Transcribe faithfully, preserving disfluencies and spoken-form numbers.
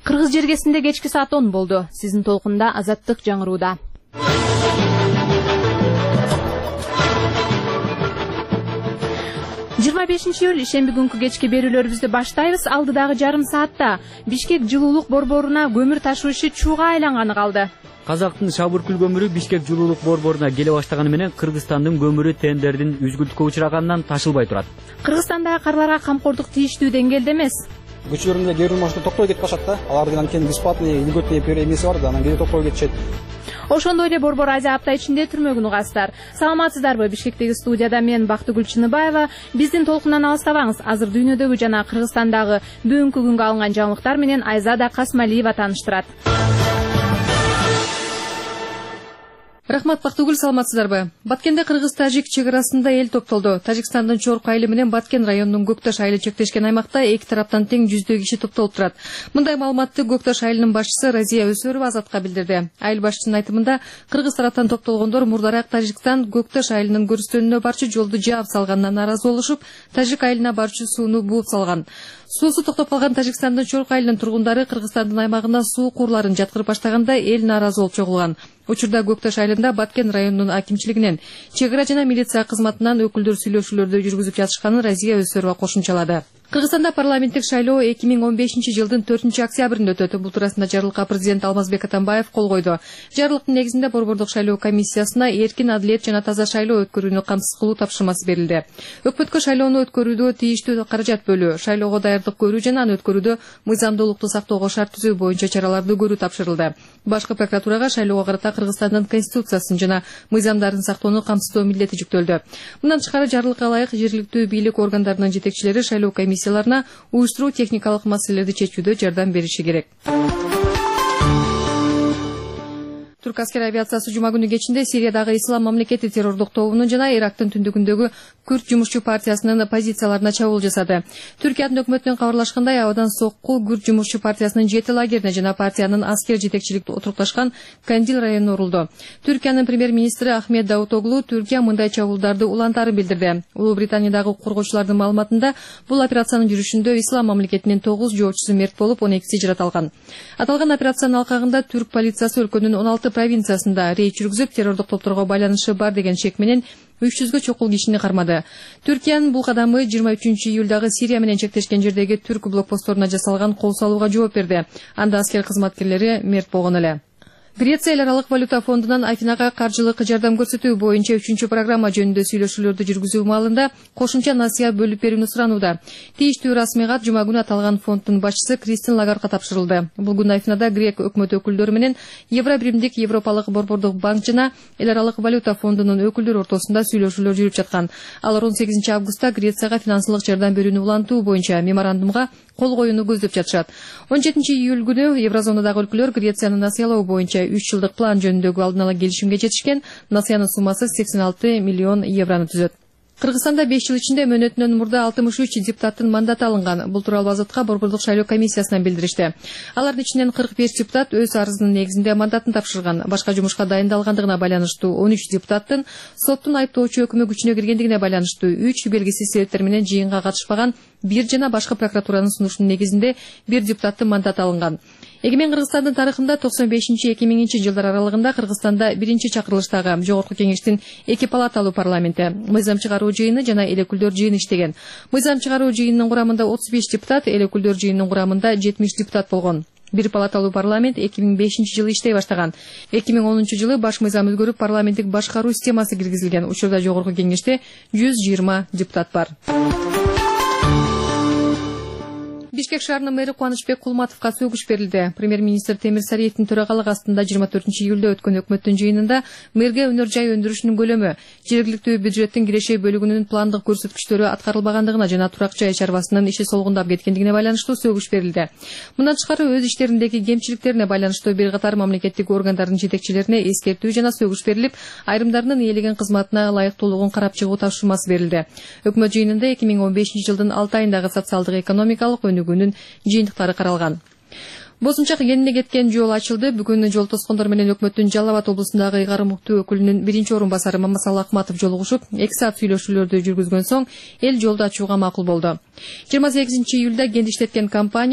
Кыргыз жергесинде кечки саат он болду. Сиздин толкунда Азаттык жаңырууда. жыйырма бешинчи июль ишемби күнкү кечки берүүлөрүбүздү баштайбыз. Алдыдагы жарым саатта Бишкек жылуулук борборуна көмүр ташуучу чууга айланганы калды. Казактын Шабыркүл көмүрү Бишкек жылуулук борборуна келе баштаганы менен Кыргызстандын көмүрү тендердин үзгүлтүккө учураганынан ташылбай турат. Кыргызстандагы карларга камкордук тийиштүү деңгээлде эмес. Көчөлөрүндө кээ бир машина токтой кетип калышат да. Алардын анткени бесплатный илгөтный эмеси бар да, анан кээде токтой кетишет. Ошондой эле борбор Азия апта ичинде түрмөгүн угасыздар. Саламатсыздарбы? Бишкектеги студияда мен Бактыгүл Чыныбаева. Биздин толкундан алыстабаңыз. Азыр дүйнөдөгү жана Кыргызстандагы бүгүнкү күнгө алынган жаңылыктар менен Айзада Касмалиева тааныштырат. Рахмат, Бактыгүл, саламатсыздарбы? Баткенде Кыргыз-Тажик чек арасында эл топтолду. Тажикстандын Чорку айылы менен Баткен районунун Көкташ айылы чектешкен аймакта эки тараптан тең жүздөй киши топтолуп турат. Мындай маалыматты Көкташ айылынын башчысы Разия Өсөрова Азатка билдирди. Айыл башчысынын айтымында, Кыргыз тараптан топтолгондор мурдараак Тажикстан Көкташ айылынын көрүстөнүнө барчу жолду жаап салганынан нааразы болушуп, Тажик айылына барчу сууну бууп салган. Суусу токтоп калган Тажикстандын Чорку айылынын тургундары Кыргызстандын аймагына суу куурларын жаткырып баштаганда эл нааразы болуп чогулган. Учурда Көкташ айылында Баткен районунун акимчилигинен, чек ара жана милиция кызматынан өкүлдөр сүйлөшүүлөрдү жүргүзүп жатышканын Разия Өсөрова кошумчалады. Кыргызстанда парламенттик шайлоо эки миң он бешинчи жылдын төртүнчү октябрында өтөт. Бул туурасында жарлыкка президент Алмазбек Атамбаев кол койду. Жарлыктын негизинде борбордук шайлоо комиссиясына эркин, адилет жана таза шайлоо өткөрүүнү камсыз кылуу тапшырмасы берилди. Өкмөткө шайлоону өткөрүүдө тийиштүү каражат бөлүү, шайлоого даярдык көрүү жана аны өткөрүүдө мыйзамдуулукту сактоого шарт түзүү боюнча чараларды көрүү тапшырылды. Башкы прокуратурага шайлоого карата Кыргызстандын конституциясын жана мыйзамдарын сактоону камсыздоо милдети жүктөлдү. Мындан тышкары жарлыкка ылайык жергиликтүү бийлик органдарынын жетекчилери шайлоо комиссияларына уюштуруу техникалык маселелерди чечүүдө жардам бериши керек. Түрк аскер авиациясы жума күнү кечинде Сириядагы Ислам мамлекети террордук тобунун жана Ирактын түндүгүндөгү Күрд жумушчу партиясынын позицияларына чабуул жасады. Түркиянын өкмөтүнөн кабарлашкандай, абадан сокку Күрд жумушчу партиясынын жети лагерине жана партиянын аскер жетекчиликти отурукташкан Кандил районуна урулду. Түркиянын премьер-министри Ахмед Давутоглу Түркия мындай чабуулдарды улантарын билдирди. Улуу Британиядагы коргоочулардын маалыматында, бул операциянын жүрүшүндө Ислам мамлекетинин тогуз жоочусу мерт болуп, он экиси жараталган. Аталган операциянын алкагында түрк полициясы өлкөнүн он алты провинциясында рейд жүргүзүп, террордук топторго байланышы бар деген шек менен үч жүзгө чокул кишини кармады. Түркиянын бул кадамы жыйырма үчүнчү июлдагы Сирия менен чектешкен жердеги түрк блокпостторуна жасалган кол салууга жооп берди. Анда аскер кызматкерлери мерт болгон эле. Греция эл аралык валюта фондунан Афинага каржылык жардам көрсөтүү боюнча үчүнчү программа жөнүндө сүйлөшүүлөрдү жүргүзүү маалында кошумча насыя бөлүп берүүнү суранууда. Тийиштүү расмыйгат жума күнү аталган фонддун башчысы Кристин Лагардга тапшырылды. Бул күнү Афинада грек өкмөт өкүлдөрү менен Евро биримдик Европалык борбордук банк жана эл аралык валюта фондунун өкүлдөрү ортосунда сүйлөшүүлөр жүрүп жаткан. Алар он сегизинчи августта Грецияга финансылык жардам берүүнү улантуу боюнча меморандумга кол коюуну көздөп жатышат. он жетинчи июль күнү Еврозонадагы өлкөлөр Грецияны насыялоо боюнча үч жылдык план жөнүндөгү алдын ала келишимге жетишкен. Насыянын суммасы сексен алты миллион еврону түзөт. Кыргызстанда беш жыл ичинде мөөнөтүнөн мурда алтымыш үч депутаттын мандаты алынган. Бул тууралуу Азатка борбордук шайлоо комиссиясынан билдиришти. Алардын ичинен кырк беш депутат өз арызынын негизинде мандатын тапшырган. Башка жумушка дайындалгандыгына байланыштуу он үч депутаттын соттун айыптоочу өкүмү күчүнө киргендигине байланыштуу үч, белгисиз себептер менен жыйынга катышпаган бир жана башкы прокуратуранын сунушунун негизинде бир депутаттын мандаты алынган. Эгемен Кыргызстандын тарыхында токсон бешинчи эки миңинчи жылдар аралыгында Кыргызстанда биринчи чакырылыштагы Жогорку Кеңештин эки палаталуу парламенти, мыйзам чыгаруу жыйыны жана эл өкүлдөр жыйыны иштеген. Мыйзам чыгаруу жыйынынын курамында отуз беш депутат, эл өкүлдөр жыйынынын курамында жетимиш депутат болгон. Бир палаталуу парламент эки миң бешинчи жылы иштей баштаган. эки миң онунчу жылы баш мыйзам өзгөрүп, парламенттик башкаруу системасы киргизилген. Учурда Жогорку Кеңеште жүз жыйырма депутат бар. Бишкек шаарынын мэри Кубанычбек Кулматовго сөгүш берилди. Премьер-министр Темир Сариевдин төрагалык астында жыйырма төртүнчү июлда өткөн өкмөттүн жыйынында мэрге өнөр жай өндүрүшүнүн көлөмү, жергиликтүү бюджеттин киреше бөлүгүнүн пландык көрсөткүчтөрү аткарылбагандыгына жана турак жай чарбасынын иши солгундап кеткендигине байланыштуу сөгүш берилди. Мындан тышкары өз иштериндеги кемчиликтерине байланыштуу бир катар мамлекеттик органдардын жетекчилерине эскертүү жана сөгүш берилип, айрымдарынын ээлеген кызматына ылайыктуулугун карап чыгуу тапшырмасы берилди. Өкмөт жыйынында эки миң он бешинчи жылдын алты айындагы социалдык экономикалык өнүгүүнүн жыйынтыктары каралган. Босумчак кенине кеткен жол ачылды. Бүгүн жол тоскондор менен өкмөттүн Жалал Абад облусундагы ыйгарым уктуу өкүлүнүн биринчи орун басары Мамасал Акматов жолугушуп, эки саат сүйлөшүүлөрдү жүргүзгөн соң эл жолду ачууга макул болду. жыйырма сегизинчи июлда кент иштеткен компания